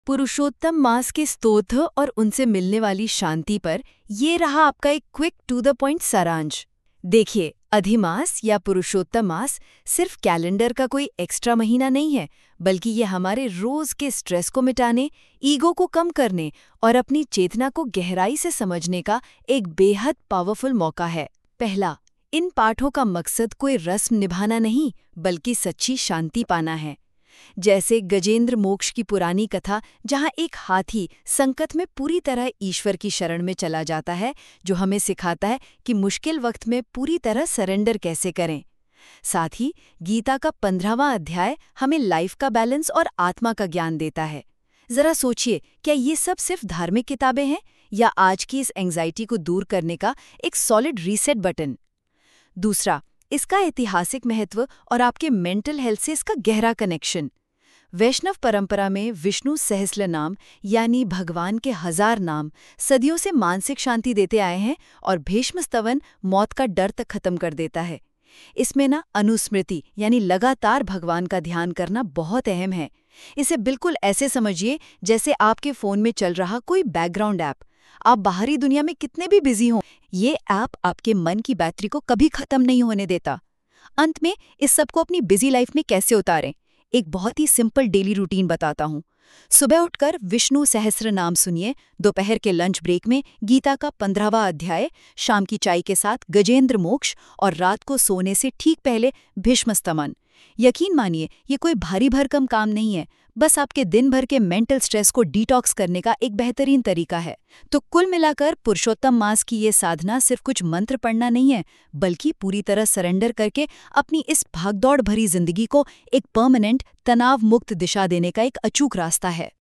पुरुषोत्तम मास के स्तोत्र और उनसे मिलने वाली शांति पर ये रहा आपका एक क्विक टू द पॉइंट सारांश। देखिए, अधिमास या पुरुषोत्तम मास सिर्फ कैलेंडर का कोई एक्स्ट्रा महीना नहीं है, बल्कि ये हमारे रोज के स्ट्रेस को मिटाने, ईगो को कम करने और अपनी चेतना को गहराई से समझने का एक बेहद पावरफुल मौका है। पहला, इन पाठों का मकसद कोई रस्म निभाना नहीं, बल्कि सच्ची शांति पाना है। जैसे गजेंद्र मोक्ष की पुरानी कथा, जहाँ एक हाथी संकट में पूरी तरह ईश्वर की शरण में चला जाता है, जो हमें सिखाता है कि मुश्किल वक्त में पूरी तरह सरेंडर कैसे करें। साथ ही गीता का 15वां अध्याय हमें लाइफ का बैलेंस और आत्मा का ज्ञान देता है। जरा सोचिए, क्या ये सब सिर्फ धार्मिक किताबें हैं या आज की इस एंग्जाइटी को दूर करने का एक सॉलिड रीसेट बटन? दूसरा, इसका ऐतिहासिक महत्व और आपके मेंटल हेल्थ से इसका गहरा कनेक्शन। वैष्णव परंपरा में विष्णु सहस्रनाम यानी भगवान के 1000 नाम सदियों से मानसिक शांति देते आए हैं और भीष्म स्तवन मौत का डर तक खत्म कर देता है। इसमें अनुस्मृति यानी लगातार भगवान का ध्यान करना बहुत अहम है। इसे बिल्कुल ऐसे समझिए जैसे आपके फोन में चल रहा कोई बैकग्राउंड ऐप। आप बाहरी दुनिया में कितने भी बिजी हों, ये ऐप आपके मन की बैटरी को कभी खत्म नहीं होने देता। अंत में इस सब को अपनी बिजी लाइफ में कैसे उतारें, एक बहुत ही सिंपल डेली रूटीन बताता हूँ। सुबह उठकर विष्णु सहस्र नाम सुनिए, दोपहर के लंच ब्रेक में गीता का 15वां अध्याय, शाम की चाय के साथ गजेंद्र मोक्ष और रात को सोने से ठीक पहले भीष्म स्तवन। यकीन मानिए, ये कोई भारी भरकम काम नहीं है, बस आपके दिन भर के मेंटल स्ट्रेस को डिटॉक्स करने का एक बेहतरीन तरीका है। तो कुल मिलाकर पुरुषोत्तम मास की ये साधना सिर्फ कुछ मंत्र पढ़ना नहीं है, बल्कि पूरी तरह सरेंडर करके अपनी इस भागदौड़ भरी जिंदगी को एक परमानेंट, तनाव मुक्त दिशा देने का एक अचूक रास्ता है।